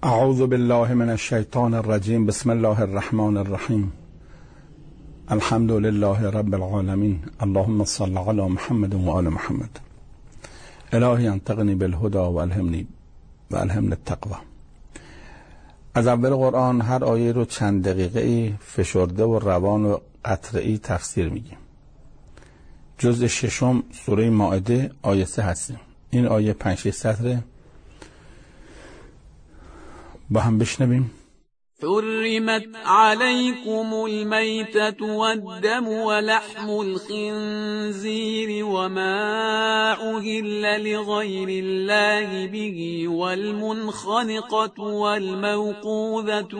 اعوذ بالله من الشیطان الرجیم. بسم الله الرحمن الرحیم. الحمد لله رب العالمین. اللهم صل علی محمد و آل محمد. الهی انطقنی بالهدى و الهمنی التقوی. از اول قرآن هر آیه رو چند دقیقه فشرده و روان و قطعی تفسیر میگیم. جزء ششم سوره مائده آیه 3 هستیم. این آیه 5-6 سطره با هم بشنویم. حرمت عليكم الميتة والدم ولحم الخنزير وما أهل لغير الله به والمنخنقة والموقوذة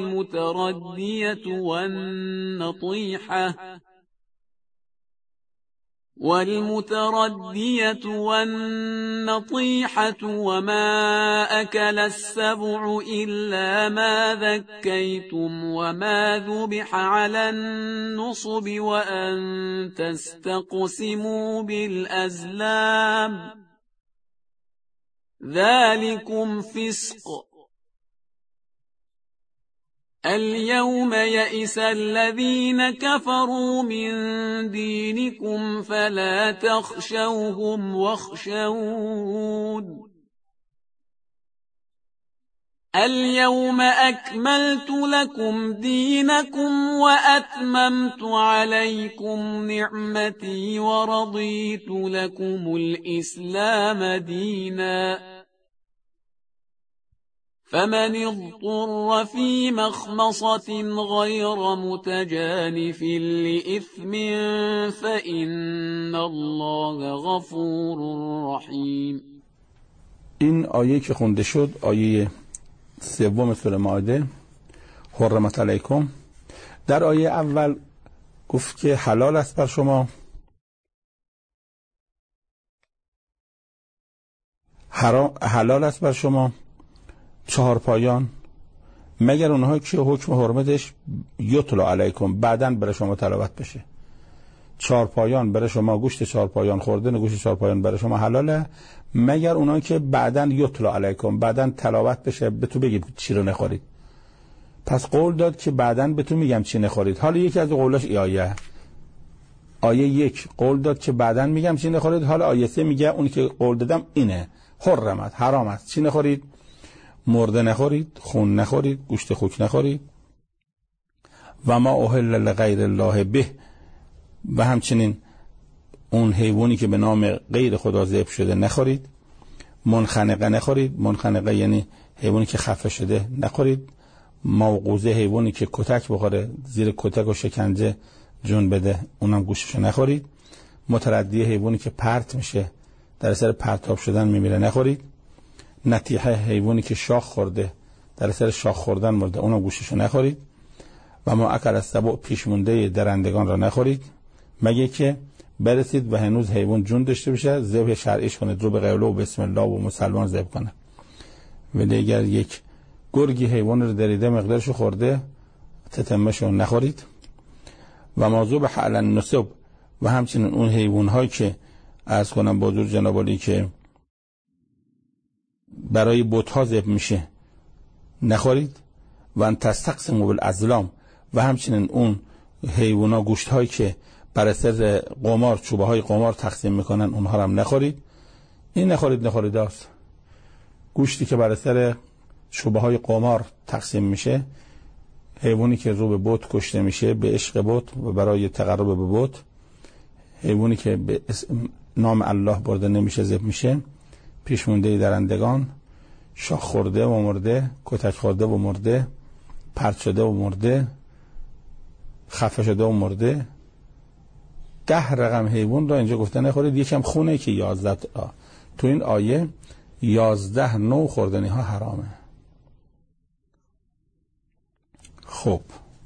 والمتردية وما أكل السبع إلا ما ذكيتم وما ذبح على النصب وأن تستقسموا بالأزلام ذلكم فسق. اليوم يئس الذين كفروا من دينكم فلا تخشوهم واخشون. اليوم أكملت لكم دينكم وأتممت عليكم نعمتي ورضيت لكم الإسلام دينا فمن اضطر في مخمصة غير متجانف لإثم فإن الله غفور رحیم. این آیه که خونده شد آیه 3 سوره مائده، حرمت علیکم. در آیه اول گفت که حلال است بر شما حلال است بر شما 4 پایان مگر اونهایی که حکم حرمتش یطلع علیکم بعداً برای شما تلاوت بشه. 4 پایان برای شما، گوشت 4 پایان خوردن گوشت 4 پایان برای شما حلاله مگر اونهایی که بعداً یطلع علیکم بعداً تلاوت بشه به تو بگید چی رو نخورید. پس قول داد که بعداً به تو میگم چی نخورید. حالا یکی از قولاش آیه 1 قول داد که بعداً میگم چی نخورید. حالا آیه 3 میگه اونی که قول دادم اینه، حرمت، حرام است، چی نخورید؟ مرده نخورید، خون نخورید، گوشت خوک نخورید. و ما اهل لغیر الله به، و همچنین اون حیوانی که به نام غیر خدا ذبح شده نخورید. منخنقه نخورید، منخنقه یعنی حیوانی که خفه شده نخورید. موقوذه حیوانی که کتک بخوره، زیر کتک و شکنجه جون بده، اونم گوشتشو نخورید. متردیه حیوانی که پرت میشه، در اثر پرتاب شدن میمیره نخورید. نتیحه حیوانی که شاخ خورده، در اثر شاخ خوردن مرده، اونو گوشتشو نخورید. و ما اکل السبع، پیش مونده درندگان را نخورید مگه که برسید و هنوز حیوان جون داشته باشه، ذبح شرعیش کنید، رو به قوله و بسم الله و مسلمان ذبح کنه. ولی اگر یک گرگی حیوان رو دریده مقدارشو خورده، تتمهشو نخورید. و ما ذبح علی النصب، و همچنین اون حیوان هایی که عرض کنم با حضور جناب عالی که برای بت‌ها ذبح میشه نخورید. و ان تستقسموا بالازلام، و همچنین اون حیونا گوشت هایی که بر اثر قمار، چوبه های قمار تقسیم میکنن، اونها هم نخورید. این نخورید است. گوشتی که بر اثر چوبه های قمار تقسیم میشه، حیوانی که رو به بت کشته میشه به عشق بت و برای تقرب به بت، حیوانی که به نام الله برده نمیشه ذبح میشه. پیش مونده درندگان، شاخ خورده و مرده، کتک خورده و مرده، پرت شده و مرده، خفه شده و مرده. 10 رقم حیوان را اینجا گفته نخورید. یکم خونه که 11 تو این آیه 11 نوع خوردنی ها حرامه. خب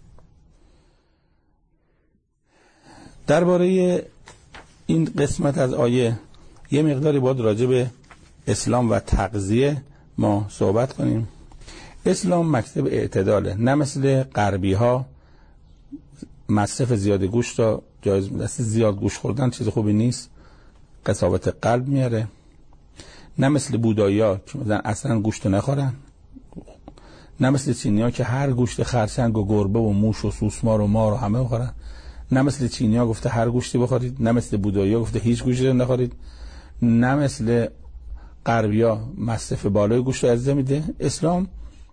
درباره این قسمت از آیه یه مقداری باید راجع به اسلام و تغذیه ما صحبت کنیم. اسلام مکتب اعتداله، نه مثل غربی ها مصرف زیاد گوشت را جایز می‌دونن. زیاد گوشت خوردن چیز خوبی نیست، قساوت قلب میاره. نه مثل بودایی‌ها که مثلا اصلا گوشت نخورن، نه مثل چینی‌ها که هر گوشت خرچنگ و گربه و موش و سوسمار و مار و همه بخورن. نه مثل چینی‌ها گفته هر گوشتی بخورید. نه مثل بودایی‌ها گفته هیچ گوشتی نخورید. نه مثل غربی‌ها مصرف بالای گوشت رو اجازه میده. اسلام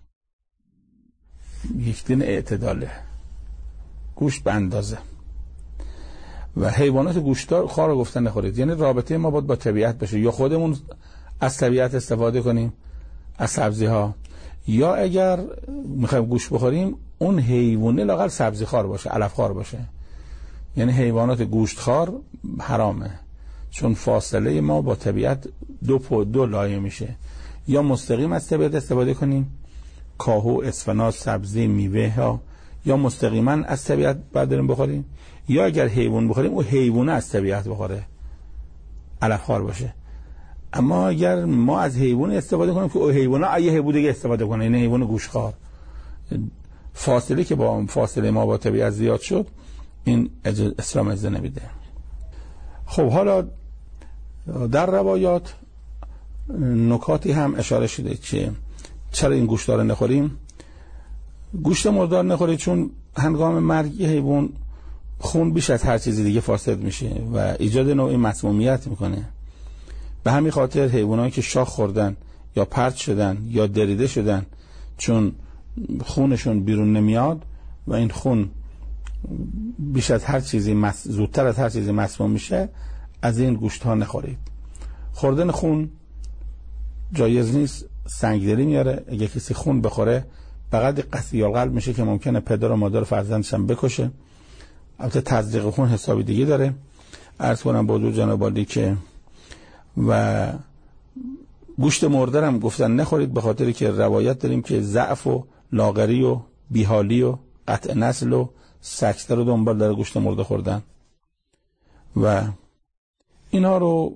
یک دین اعتداله، گوشت به اندازه. و حیوانات گوشتار خار رو گفتن نخورید. یعنی رابطه ما باید با طبیعت بشه، یا خودمون از طبیعت استفاده کنیم، از سبزی ها، یا اگر میخوایم گوشت بخوریم اون حیوانه لااقل سبزی خار باشه، علف خار باشه. یعنی حیوانات گوشت خار حرامه، چون فاصله ما با طبیعت دو لایه میشه. یا مستقیم از طبیعت استفاده کنیم، کاهو، اسفناج، سبزی، میوه ها، یا مستقیما از طبیعت برداریم بخوریم، یا اگر حیوان بخوریم او حیوانه از طبیعت بخوره، علف خار باشه. اما اگر ما از حیوان استفاده کنیم که او حیوانه یه حیوان دیگه استفاده کنه، این حیوان گوشتخوار، فاصله که با فاصله ما با طبیعت زیاد شد، این اسلام اجازه نمیده. خب حالا در روایات نکاتی هم اشاره شده که چرا این گوشت رو نخوریم. گوشت مردار نخورید چون هنگام مرگ حیوان خون بیش از هر چیزی دیگه فاسد میشه و ایجاد نوعی مسمومیت میکنه. به همین خاطر حیوانایی که شاخ خوردن یا پرت شدن یا دریده شدن، چون خونشون بیرون نمیاد و این خون بیش از هر چیزی زودتر از هر چیزی مسموم میشه، از این گوشت ها نخورید. خوردن خون جایز نیست، سنگدلی میاره. اگه کسی خون بخوره فقط قصی القلب میشه که ممکنه پدر و مادر و فرزندش هم بکشه. البته تزریق خون حسابی دیگه داره. عرض کنم با حضور جناب عالی که و گوشت مرده هم گفتن نخورید، به خاطری که روایت داریم که ضعف و لاغری و بیحالی و قطع نسل و سکته رو دنبال داره گوشت مرده خوردن و اینا رو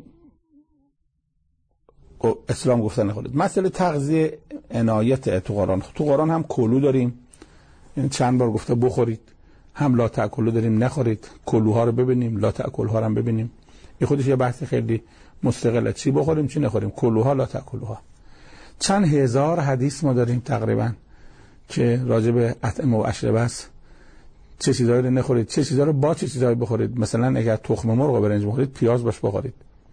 اسلام گفتن نخورید. مسئله تغذیه عنایت تو قرآن هم کلو داریم، یعنی چند بار گفته بخورید، هم لا تأکلوا داریم نخورید. کلوها رو ببینیم، لا تأکلها رو هم ببینیم. این خودش یه بحث خیلی مستقله، چی بخوریم چی نخوریم، کلوها لا تأکلها. چند هزار حدیث ما داریم تقریبا که راجع به اطعمه و اشربه است. چه چیزایی رو نخورید، چه چیزایی رو با چه چیزایی بخورید. مثلا اگر تخم مرغ و برنج بخورید پیاز باش بخورید،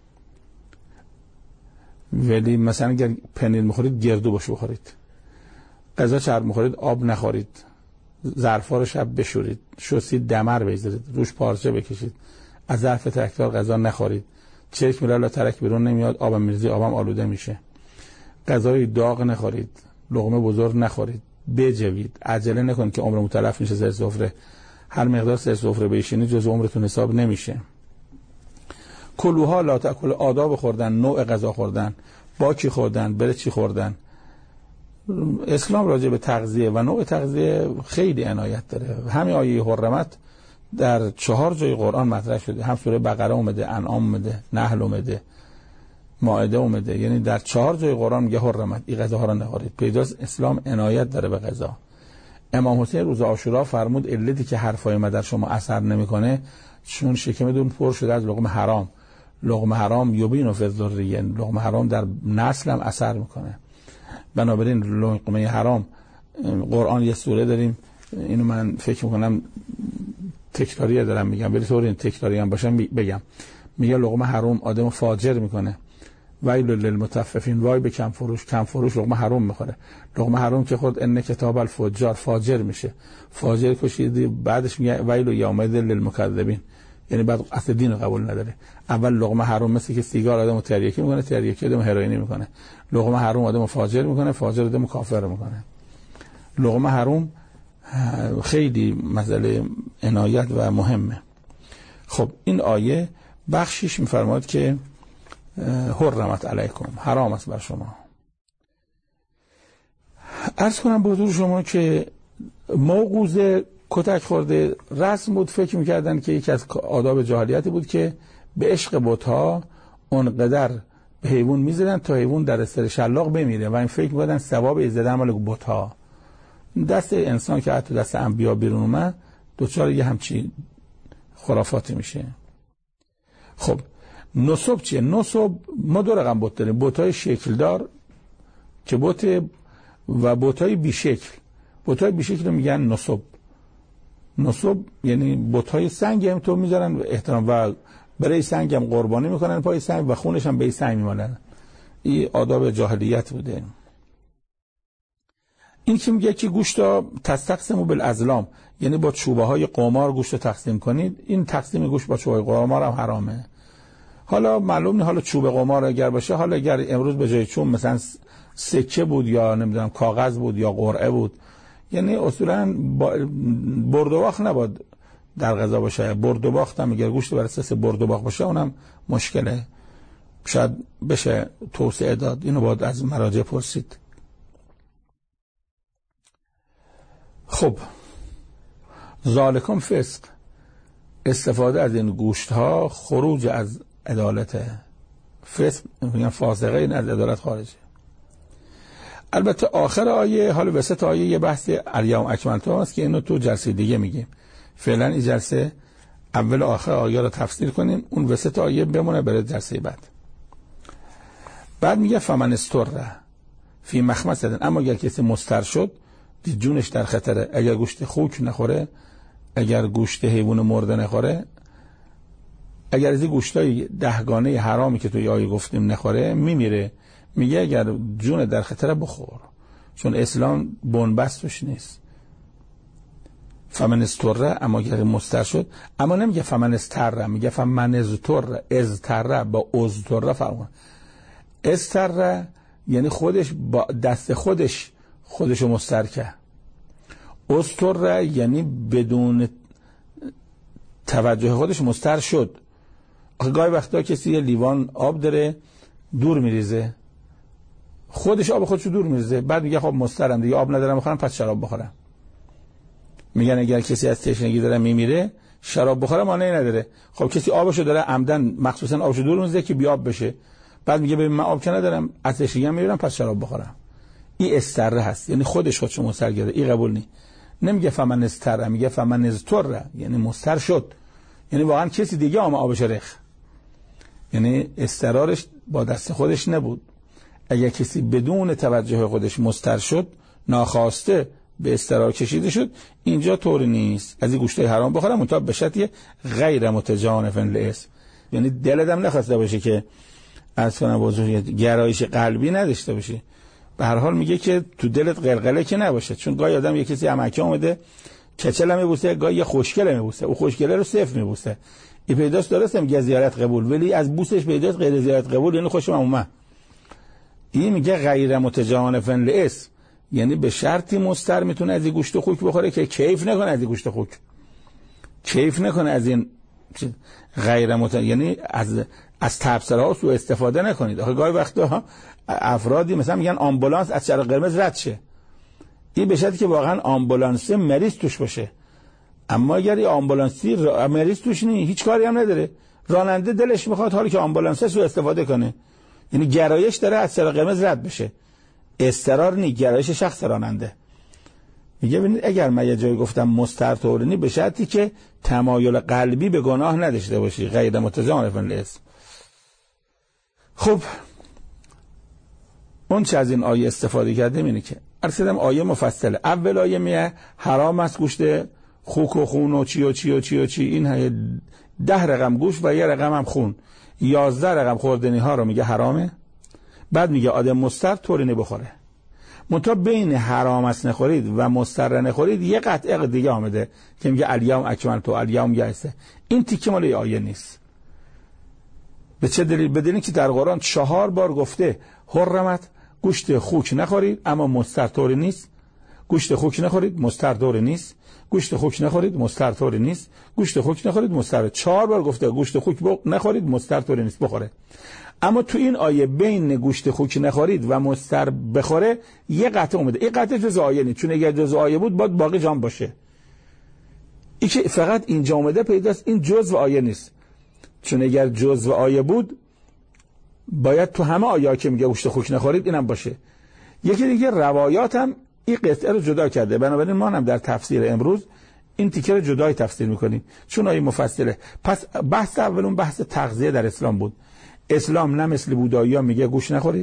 ولی مثلا اگر پنیر میخورید گردو باش بخورید. غذا چرب میخورید آب نخورید. ظرفا رو شب بشورید، شستید دمر بذارید، روش پارچه بکشید. از ظرف ترکدار غذا نخورید. چشم میره لا ترک بیرون نمیاد، آبم میریزی آبم آلوده میشه. غذای داغ نخورید، لقمه بزرگ نخورید، بجوید، عجله نکنید که عمرمون تلف میشه سر سفره. هر مقدار سر سفره بشینید جز عمرتون حساب نمیشه. کلوها لا تأکل، آداب خوردن، نوع غذا خوردن، با کی خوردن، بره چی خوردن. اسلام راجع به تغذیه و نوع تغذیه خیلی عنایت داره. همین آیه حرمت در 4 جای قرآن مطرح شده، هم سوره بقره اومده، انعام اومده، نحل اومده، مائده اومده. یعنی در 4 جای قرآن میگه حرمت، این غذاها رو نخورید. پیداست اسلام عنایت داره به غذا. امام حسین روز عاشورا فرمود علتی که حرفای ما در شما اثر نمیکنه چون شکمتون پر شده از لقمه حرام. لقمه حرام یبین فی الذریه، لقمه حرام در نسل هم اثر میکنه. بنابراین لقمه حرام، قرآن یه سوره داریم، اینو من فکر میکنم تکراریه دارم میگم، ولی طور این تکراری هم باشم بگم، میگه لقمه حرام آدمو فاجر میکنه. ویل للمطففین، وای به کم فروش لقمه حرام میخوره. لقمه حرام که خود ان کتاب الفجار فاجر میشه، فاجر کشیدی. بعدش میگه ویل یومئذ للمکذبین، یعنی بعد اصل دین رو قبول نداره. اول لقمه حرام مثل که سیگار آدمو تریاکی میکنه، تریاکی آدمو هروئینی میکنه. لقمه حرام آدمو فاجر میکنه، فاجر آدمو کافر میکنه. لقمه حرام خیلی مسئله عنایت و مهمه. خب این آیه بخشش میفرماد که حرمت علیکم، حرام است بر شما. عرض کنم به حضور شما که موقوزه کتک خورده رسم بود، فکر میکردن که یکی از آداب جاهلیتی بود که به عشق بت‌ها اونقدر به حیوان میزدن تا حیوان در استر شلاق بمیره و این فکر میکردن ثواب ایزدن مال بت‌ها. دست انسان که حتی دست انبیا بیرون اومد دوچار یه همچین خرافاتی میشه. خب نصب چیه؟ نصب ما 2 رقم بت داریم. بت‌های شکلدار که بت و بت‌های بیشکل. بت‌های بیشکل میگن نصب. نصب یعنی بت‌های سنگ هم تو میذارن احترام و برای سنگ هم قربانی میکنن پای سنگ و خونش هم به سنگ میمالن. این آداب جاهلیت بوده. این که میگه که گوشتا تستقسموا بالازلام، یعنی با چوبه های قمار گوشت تقسیم کنید، این تقسیم گوشت با چوبه قمار هم حرامه. حالا معلوم نه، حالا چوب قمار اگر باشه، حالا اگر امروز به جای چوب مثلا سکه بود یا نمیدونم کاغذ بود یا قرعه بود، یعنی اصولا برد و باخت نباید در غذا باشه. برد و باخت هم اگر گوشت بر اساس برد و باخت باشه اونم مشکله، شاید بشه توسعه داد. اینو باید از مراجع پرسید. خب ذالکم فسق، استفاده از این گوشت ها خروج از عدالت. فسق میگن فاسقه، این از عدالت خارجه. البته آخر آیه، حالا وسط آیه یه بحث الیوم اکملت هست که اینو تو جلسه دیگه میگیم. فعلا این جلسه اول آخر آیه رو تفسیر کنیم، اون وسط آیه بمونه برای جلسه بعد میگه فمن استر فی مخمصه، اما اگر کسی مضطر شد جونش در خطره، اگر گوشت خوک نخوره، اگر گوشت حیوان مرده نخوره، اگر از این گوشتای دهگانه حرامی که توی آیه گفتیم نخوره میمیره. میگه اگر جون در خطره بخور، چون اسلام بنبستش نیست. فمن استر، اما اگر مضطر شد، اما نمیگه فمن استر، میگه فمن ازتر با ازتر فرمان. استر یعنی خودش با دست خودشو مضطر کرد. استر یعنی بدون توجه خودش مضطر شد. آخه گاهی وقتا کسی یه لیوان آب داره دور میریزه، خودش آب خودشو دور میریزه، بعد میگه خب مضطرم دیگه، آب ندارم بخورم پس شراب بخورم. میگن اگر کسی از تشنگی داره میمیره شراب بخوره مانعی نداره. خب کسی آبشو داره عمدن مخصوصا آبشو دور میریزه که بی آب بشه، بعد میگه ببین من آب که ندارم از تشنگی میمیرم پس شراب بخورم. این استره هست، یعنی خودشو مضطر کرده. این قبول نی. نمیگه فمن استر، میگه فمن ازتر، یعنی مضطر شد، یعنی واقعا کسی دیگه آبش رخ، یعنی استرارش با دست خودش نبود. اگر کسی بدون توجه خودش مضطر شد، ناخواسته به استرار کشیده شد، اینجا طور نیست از این گوشت حرام بخورم، منتها به شرطی غیر متجانف للاسم، یعنی دلت هم نخواسته باشه که از کنم بزرگ گرایش قلبی نداشته باشه. به هر حال میگه که تو دلت قلقله که نباشه، چون گاهی آدم یه کسی امکه اومده کچل میبوسه، گاهی یه خوشگله میبوسه، او خوشگله رو صفر میبوسه، این پیداست درسته میگه زیارت قبول، ولی از بوسش پیداست غیر زیارت قبول، یعنی خوشم اومد. این میگه غیر متجانف للاسم، یعنی به شرطی مضطر میتونه از این گوشت خوک بخوره که کیف نکنه از این گوشت خوک، کیف نکنه از این غیر یعنی از تبصره‌ها سوء استفاده نکنید. آخه گاهی وقتا افرادی مثلا میگن آمبولانس از چراغ قرمز رد شه، این به شرطی که واقعا آمبولانس مریض توش باشه. اما اگر این آمبولانسی مریض توش نیست، هیچ کاری هم نداره، راننده دلش میخواد حالی که آمبولانس سوء استفاده کنه، یعنی گرایش داره از چراغ قرمز رد بشه، استرار نی، گرایش شخص راننده. میگه ببینید اگر من یه جایی گفتم مسترطورنی به شرطی که تمایل قلبی به گناه نداشته باشی، غیر متجانف للاسم. خب اون چه از این آیه استفاده کردیم اینه که ارسیدم آیه مفصله. اول آیه میگه حرام است گوشت خوک و خون و چی و چی و چی و چی، این 10 رقم گوشت و 1 رقم هم خون، 11 رقم خوردنی ها رو میگه حرامه. بعد میگه آدم مضطر طوری نبخوره. منتها بین حرام است نخورید و مضطر نخورید یه قطعه دیگه آمده که میگه الیوم اکملت الیوم یئسه. این تیکه مال آیه نیست. به چه دلیل؟ به دلیلی که در قرآن 4 بار گفته حرمت گوشت خوک نخورید اما مضطر طوری نیست، گوشت خوک نخورید مضطر طوری نیست، گوشت خوک نخورید مضطر طوری نیست، گوشت خوک نخورید مضطر. 4 بار گفته گوشت خوک نخورید مضطر طوری نیست بخوره. اما تو این آیه بین گوشت خوک نخورید و مضطر بخوره یه قطعه اومده. این قطعه جزء آیه نیست، چون اگر جزء آیه بود باید باقی جام باشه. این که فقط اینجا اومده پیداست این جزء آیه نیست، چون اگر جزء آیه بود باید تو همه آیه که میگه گوشت خوک نخورید اینم باشه. یکی دیگه روایات هم این قطعه رو جدا کرده، بنابراین ما هم در تفسیر امروز این تیکه رو جدای تفسیر میکنیم چون آیه مفصله. پس بحث اولون بحث تغذیه در اسلام بود. اسلام نه مثل بودایی ها میگه گوشت نخورید،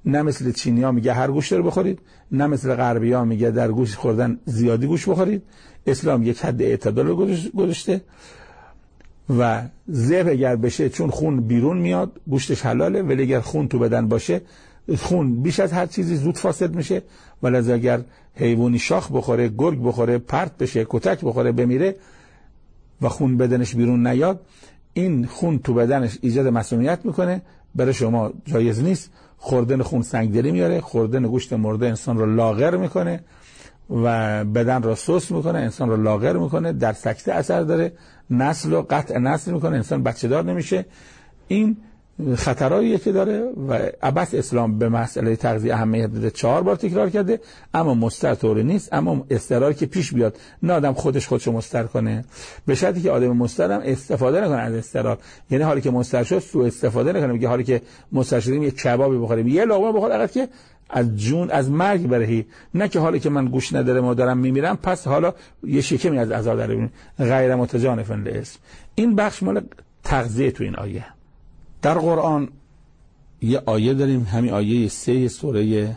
نه مثل چینی‌ها میگه هر گوشت رو بخورید، نه مثل غربی‌ها میگه در گوشت خوردن زیادی گوشت بخورید. اسلام یک حد اعتدال رو گذاشته و ذبح اگر بشه چون خون بیرون میاد گوشتش حلاله، ولی اگر خون تو بدن باشه خون بیش از هر چیزی زود فاسد میشه، ولی اگر حیوانی شاخ بخوره، گرگ بخوره، پرت بشه، کتک بخوره، بمیره و خون بدنش بیرون نیاد، این خون تو بدنش ایجاد مسمومیت میکنه. برای شما جایز نیست. خوردن خون سنگدلی میاره، خوردن گوشت مرده انسان رو لاغر میکنه و بدن رو سست میکنه، انسان رو لاغر میکنه، در سکته اثر داره، نسل رو قطع نسل میکنه، انسان بچه دار نمیشه. این خطراییه که داره و عباس اسلام به مسئله تغذیه اهمیت داده، 4 بار تکرار کرده، اما مستر طوری نیست. اما استرار که پیش بیاد نه آدم خودشو مستر کنه، به شرطی که آدم مستر هم استفاده نکنه از استرار. یعنی حالی که مستر شد سوء استفاده نکنه، میگه حالی که مستر شدیم یه کبابی بخوریم، یه لقمه بخور اگه که از جون از مرگ برهی، نه که حالی که من گوش ندارم و دارم میمیرم پس حالا یه شکمی از عذاب در ببینیم. غیر متجانفن لاسم. این بخش مال تغذیه تو این آیه. در قرآن یه آیه داریم، همین آیه 3 سوره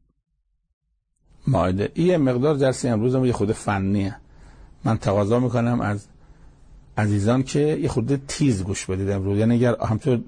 مائده. این مقدار درس امروز هم یه خود فنیه. من تقاضا میکنم از عزیزان که یه خود تیز گوش بدید امروز. یعنی اگر همطور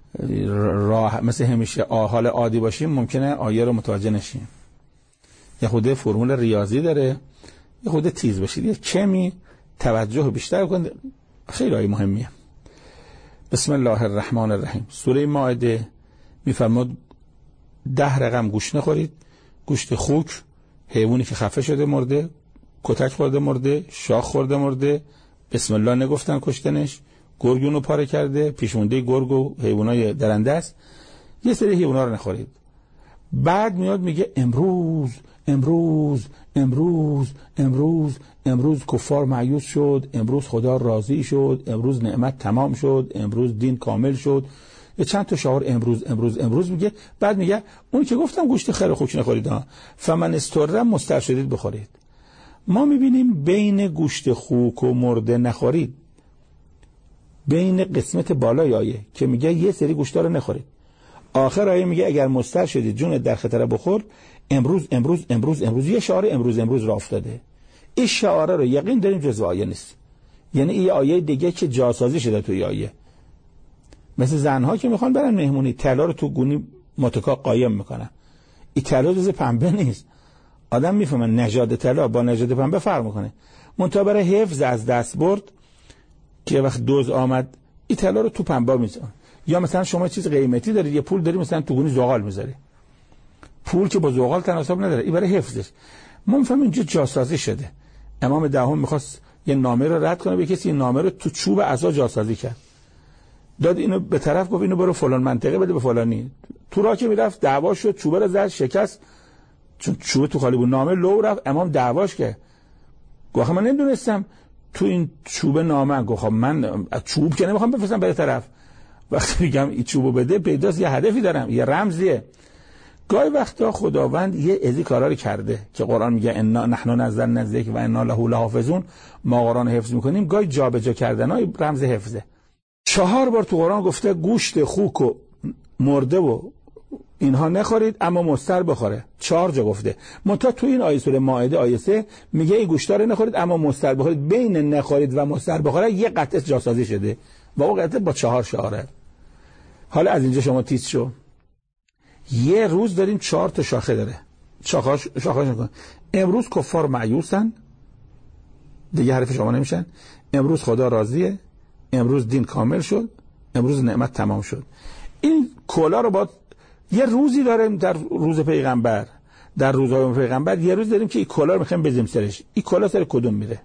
راه مثل همیشه حال عادی باشیم ممکنه آیه رو متوجه نشیم. یه خود فرمول ریاضی داره، یه خود تیز باشید، یه کمی توجه بیشتر کنید. خیلی آیه مهمیه. بسم الله الرحمن الرحیم. سوره مائده میفرماد 10 رقم گوشت نخورید. گوشت خوک، حیوانی که خفه شده مرده، کتک خورده مرده، شاخ خورده مرده، بسم الله نگفتن کشتنش، گرگونو پاره کرده، پیشمونده گرگ و حیوانای درنده است. یه سری حیونا رو نخورید. بعد میاد میگه امروز امروز امروز امروز امروز کفار مایوس شد، امروز خدا راضی شد، امروز نعمت تمام شد، امروز دین کامل شد. یه چند تا شعار امروز امروز امروز میگه. بعد میگه اون که گفتم گوشت خیر خوک نخورید ها، فمن استر مستر شدید بخورید. ما میبینیم بین گوشت خوک و مرده نخورید، بین قسمت بالای آیه که میگه یه سری گوشتا رو نخورید، آخر آیه میگه اگر مستر شدید جونت در خطر بخور، امروز امروز امروز امروز. یه شعار امروز امروز را افتاده. این شعاره رو یقین داریم جزو آیه نیست. یعنی این آیه دیگه که جاسازی شده توی آیه. مثل زنها که میخوان برن مهمونی طلا رو تو گونی متکا قایم میکنن. این طلا جز پنبه نیست. آدم میفهمه نژاد طلا با نژاد پنبه فرق میکنه. منتها برای حفظ از دست برد که وقت دوز آمد این طلا رو تو پنبه میذارن. یا مثلا شما چیز قیمتی دارید، یه پول داری مثلا تو گونی زغال میذاری، پول که با زغال تناسب نداره، این برای حفظش. ما میفهمیم اینجا جاسازی شده. امام دهم میخواست یه نامه رو رد کنه به کسی، این نامه رو تو چوب عصا جاسازی کرد، داد اینو به طرف، گفت اینو برو فلان منطقه بده به فلانی. تو راه که میرفت دعوا شد، چوبه رو زد شکست، چون چوبه تو خالی بود. نامه لو رفت، امام دعواش کرد، گفت من نمیدونستم تو این چوبه نامه. گفت من از چوب که نمیخوام بفرستم به طرف، وقتی میگم این چوبو بده پیداست یه هدفی دارم، یه رمزیه. گاهی وقتا خداوند یه ازی کارا رو کرده که قرآن میگه انا نحن نزلنا الذکر و انا له لحافظون، ما قرآن حفظ میکنیم. گاهی جابجا کردنای رمز حفظه. 4 بار تو قرآن گفته گوشت خوک و مرده و اینها نخورید اما مستر بخوره. 4 جا گفته. منتها تو این آیه سوره مائده آیه 3 میگه این گوشتا رو نخورید اما مستر بخورید. بین نخورید و مستر بخوره یه قطعه جاسازی شده و اون قطعه با 4 شعاره. حالا از اینجا شما تیز شو. یه روز داریم 4 تا شاخه داره. شاخه‌اش نکن. امروز کفار مایوسن، دیگه حرف شما نمیشن. امروز خدا راضیه، امروز دین کامل شد، امروز نعمت تمام شد. این کلا رو با یه روزی داریم در روز پیغمبر، در روزهای پیغمبر یه روز داریم که این کلا رو میخوایم بزنیم سرش. این کلا سر کدوم میره؟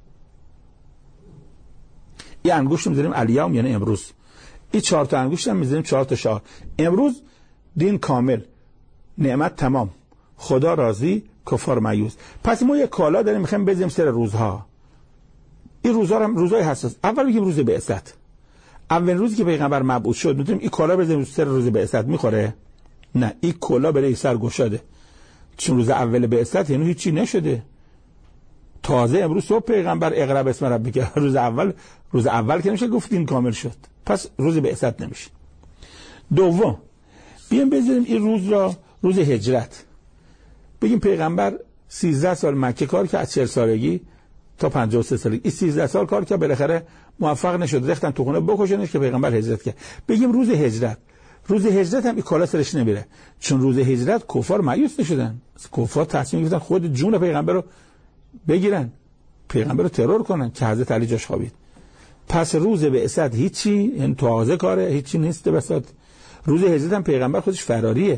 این انگشت میذاریم الیوم یعنی امروز. این 4 تا انگشت هم میذاریم 4 تا شعار. امروز دین کامل، نعمت تمام، خدا راضی، کفار مایوس. پس ما یه کالا داریم میخوایم بزنیم سر روزها. این روزها هم روزهای حساس. اول بگیم روز بعثت. اول روزی که پیغمبر مبعوث شد میتونیم این کالا بزنیم سر روز بعثت، میخوره؟ نه، این کالا برای سر گشاده. چون روز اول بعثت یعنی هیچی نشده. تازه امروز صبح پیغمبر اقرا بسم ربک، روز اول که نمیشه گفت دین کامل شد. پس روز بعثت نمیشه. دوم، بیایم بذاریم این روز را روز هجرت. بگیم پیغمبر 13 سال مکه کار کرد، از 40 سالگی تا 53 سالگی. این 13 سال کار کرد، بالاخره موفق نشد، رفتن تو خونه بکشنش که پیغمبر هجرت کرد. بگیم روز هجرت. روز هجرت هم این کالا سرش نمیره، چون روز هجرت کفار مایوس نشدن. کفار تصمیم گرفتن خود جون پیغمبر رو بگیرن، پیغمبر رو ترور کنن که حضرت علی جاش خوابید. پس روز بعثت هیچی، این تازه کاره، هیچی نیست. بعثت روز هجرت هم پیغمبر خودش فراریه.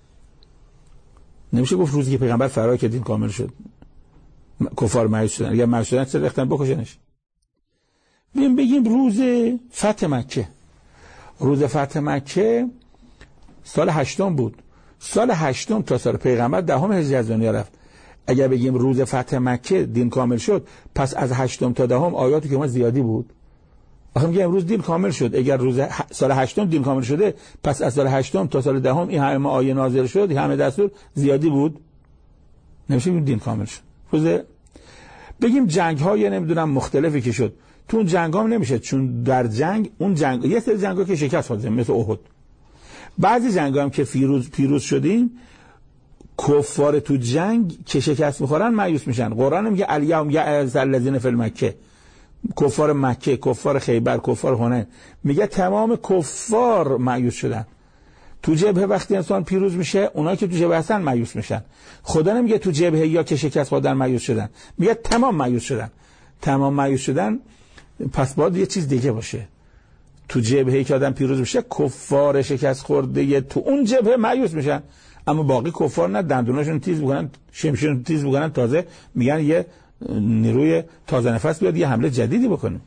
نمیشه گفت روزی که پیغمبر فرار کرد دین کامل شد کفار مایوس شدن. اگر مایوس شدن چه رفتن بکشنش. بگیم روز فتح مکه. روز فتح مکه سال 8 بود. سال 8 تا سال پیغمبر 10 هجری از دنیا رفت. اگر بگیم روز فتح مکه دین کامل شد، پس از 8 تا 10 آیاتی که ما زیادی بود. آخه میگه امروز دین کامل شد. اگر روز سال 8 دین کامل شده، پس از سال 8 تا سال 10 این همه آیه نازل شد، این همه دستور زیادی بود. نمیشه بگیم دین کامل شد. روز بگیم جنگ های نمیدونم مختلفی که شد، تو اون جنگ هم نمیشه، چون در جنگ اون جنگ یه سری جنگا که شکست خوردیم مثل احد. بعضی جنگا هم که پیروز شدیم، کفار تو جنگ که شکست میخورن مایوس میشن. قرآن میگه الیوم یأس الذین فی المکه، کفار مکه، کفار خیبر، کفار حنین، میگه تمام کفار مایوس شدن. تو جبهه وقتی انسان پیروز میشه، اونایی که تو جبهه هستن مایوس میشن. خدا نمیگه تو جبهه یا که شکست خوردن مایوس شدن، میگه تمام مایوس شدن. تمام مایوس شدن پس باید یه چیز دیگه باشه. تو جبهه که آدم پیروز میشه، کفار شکست خورده تو اون جبهه مایوس میشن، اما باقی کفار نه، دندوناشون تیز میکنن، شمشیرشون تیز میکنن، تازه میگن یه نیروی تازه نفس بیاد یه حمله جدیدی بکنیم.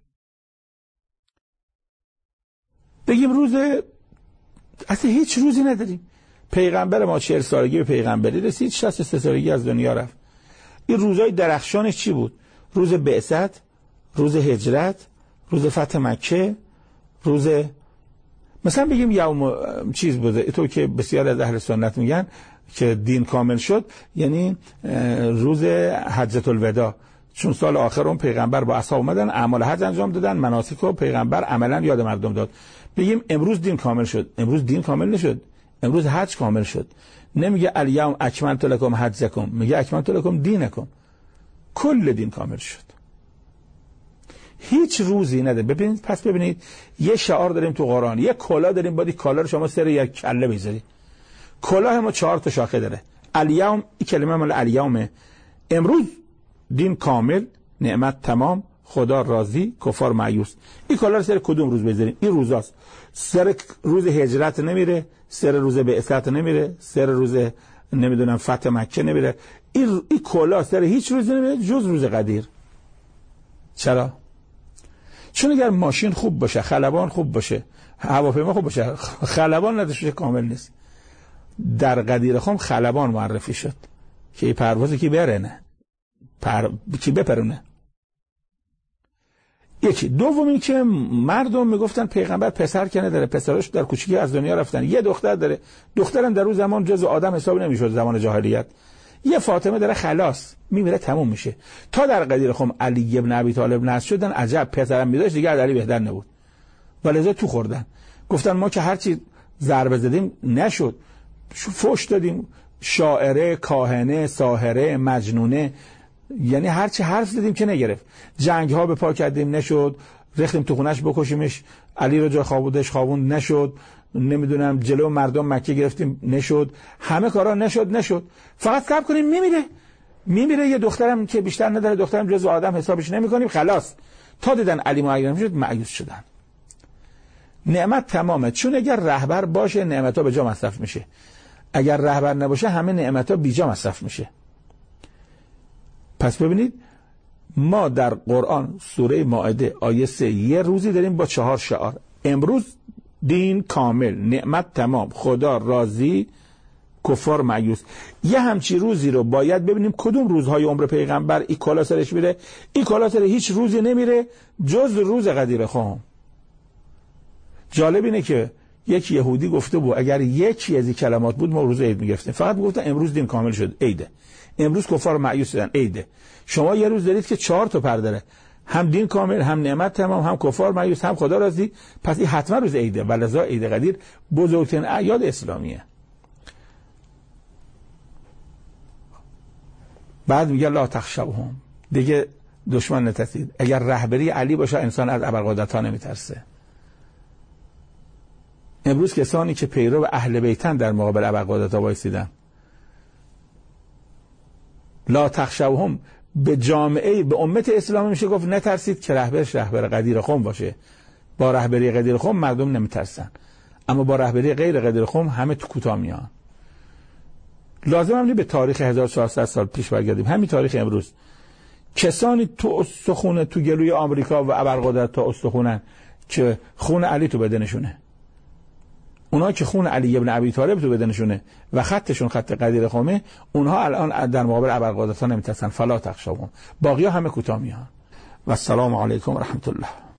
بگیم روز اصلا هیچ روزی نداریم. پیغمبر ما 40 سالگی به پیغمبری رسید، 63 سالگی از دنیا رفت. این روزهای درخشانش چی بود؟ روز بعثت، روز هجرت، روز فتح مکه، روز مثلا بگیم یوم چیز بوده، تو که بسیار از اهل سنت میگن که دین کامل شد، یعنی روز حجۃ الوداع، چون سال آخر اون پیغمبر با اصحاب اومدن اعمال حج انجام دادن، مناسک رو پیغمبر عملا یاد مردم داد. بگیم امروز دین کامل شد. امروز دین کامل نشد، امروز حج کامل شد. نمیگه الیوم اکملت لکم حجکم، میگه اکملت لکم دینکم. کل دین کامل شد. هیچ روزی نده. ببینید، پس ببینید یه شعار داریم تو قرآن، یه کلاه داریم، باید کلاه رو شما سر یک کله بذاری. کلاه ما 4 تا شاخه داره. الیوم، این کلمه مال الیومه، امروز دین کامل، نعمت تمام، خدا راضی، کفار مایوس. این کلاه رو سر کدوم روز بذاریم؟ این روزاست. سر روز هجرت نمیره، سر روز بعثت نمیره، سر روز نمیدونم فتح مکه نمیره. این کلاه سر هیچ روز نمیره جز روز قدیر. چرا؟ چون اگر ماشین خوب باشه، خلبان خوب باشه، هواپیما خوب باشه، خلبان نداشته کامل نیست. در قدیر خم خلبان معرفی شد که این پروازی که برنه کی بپرونه. یکی. دوم این که مردم میگفتن پیغمبر پسر که نداره، پسراش در کوچیکی از دنیا رفتن. یه دختر داره، دخترم در اون زمان جزو آدم حساب نمیشد، زمان جاهلیت. یه فاطمه داره، خلاص میمیره تموم میشه. تا در قدیر خم علی ابن ابی طالب نصب شدن، عجب پسرم میداشت دیگه از علی بهتر نبود، ولذا تو خوردن. گفتن ما که هرچی ضربه زدیم نشد، فوش دادیم، شاعره، کاهنه، ساحره، مجنونه، یعنی هرچی حرف زدیم که نگرفت. جنگ ها به پا کردیم نشد، رختیم تو خونش بکشیمش، علی رو جا خوابوند نشد، نمیدونم جلو مردم مکه گرفتیم نشد، همه کارا نشد. فقط صبر کنیم میمیره. یه دخترم که بیشتر نداره، دخترم جزو آدم حسابش نمی‌کنیم، خلاص. تا دیدن علی معین شد مایوس شدن. نعمت تمامه، چون اگر رهبر باشه نعمت‌ها به جا مصرف میشه، اگر رهبر نباشه همه نعمت‌ها بی جا مصرف میشه. پس ببینید ما در قرآن سوره مائده آیه 3 یه روزی داریم با 4 شعار. امروز دین کامل، نعمت تمام، خدا راضی، کفار مایوس. یه همچی روزی رو باید ببینیم کدوم روزهای عمر پیغمبر این کلا سرش میره. این کلا سر هیچ روزی نمیره جز روز قدیر خم. جالب اینه که یک یهودی گفته بود اگر یکی از این کلمات بود ما روز عید میگفتیم. فقط میگفتن امروز دین کامل شد، عیده. امروز کفار مایوس شدن، عیده. شما یه روز دارید که 4 تا پر داره، هم دین کامل، هم نعمت تمام، هم کفار مایوس، هم خدا راضی. پس این حتما روز عیده. ولذا عید قدیر بزرگترین اعیاد اسلامیه. بعد میگه لا تخشوهم، دیگه دشمن نترسید. اگر رهبری علی باشه انسان از ابرقدرت‌ها نمیترسه. امروز کسانی که پیرو اهل بیتن در مقابل ابرقدرت‌ها وایسیدن. لا تخشوهم به جامعه، به امت اسلامی میشه گفت نترسید که رهبرش رهبر قدیر خم باشه. با رهبری قدیر خم مردم نمیترسن، اما با رهبری غیر قدیر خم همه تو کوتاه میان. لازم هم به تاریخ 1400 سال پیش برگردیم. همین تاریخ امروز کسانی تو استخونه تو گلوی آمریکا و ابرقدرت تا استخونن که خون علی تو بدنشونه، اونا که خون علی ابن ابی طالب تو بدنشونه و خطشون خط قدیر خمه، اونها الان در مقابل ابرقدرت ها نمیترسن. فلا تخشوهم. باقی ها همه کوتاه میان. و السلام علیکم و رحمت الله.